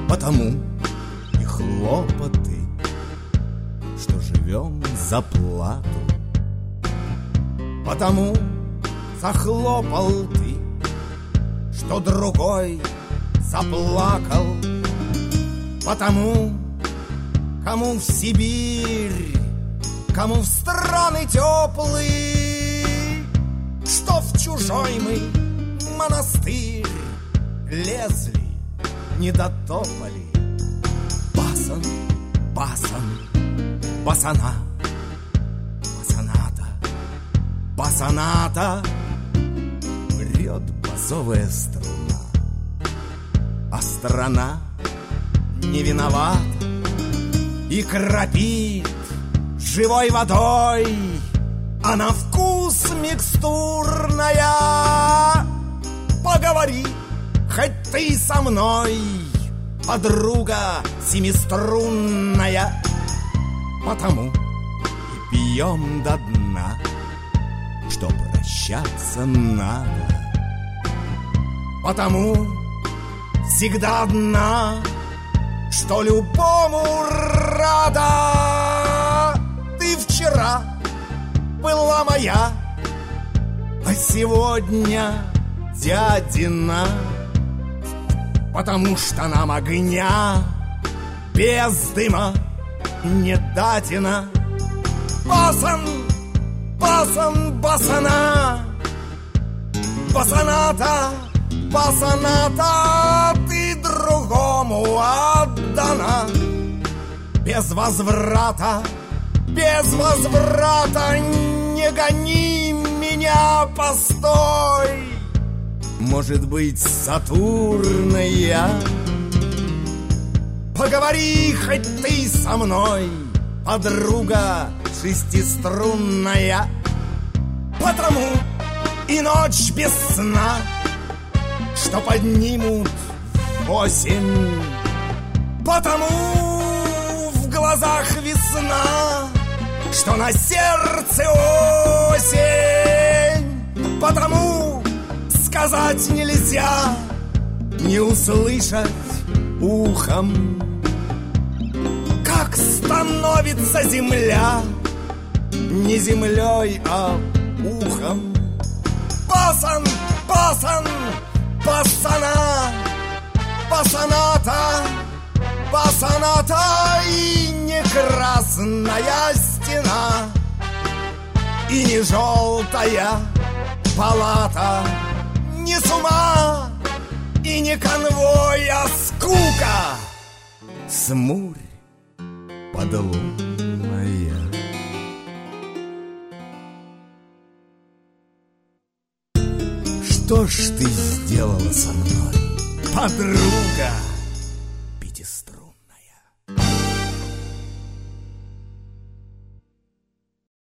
потому и хлопоты, что живем за плату. Потому захлопал ты, что другой заплакал. Потому кому в Сибирь, кому в страны теплые, что в чужой мы монастырь лезли, не дотопали. Басан, басан, басана, басаната, басаната, врет басовая струна, а страна не виновата и кропит живой водой, а на вкус микстурная. Поговори хоть ты со мной, подруга семиструнная. Потому и пьем до дна, что прощаться надо. Потому всегда одна, что любому рада. Ты вчера была моя, а сегодня дядина. Потому что нам огня без дыма не дадено. Басан, басан, басана, басаната, басаната, ты другому отдана. Без возврата, без возврата, не гони меня, постой. Может быть, Сатурная. Поговори хоть ты со мной, подруга шестиструнная. Потому и ночь без сна, что поднимут осень. Потому в глазах весна, что на сердце осень. Потому сказать нельзя, не услышать ухом, как становится земля не землей, а ухом. Басан, басан, басана, басаната, басаната, и не красная стена, и не желтая палата, не с ума и не конвой, а скука, смурь подлунная. Что ж ты сделала со мной, подруга?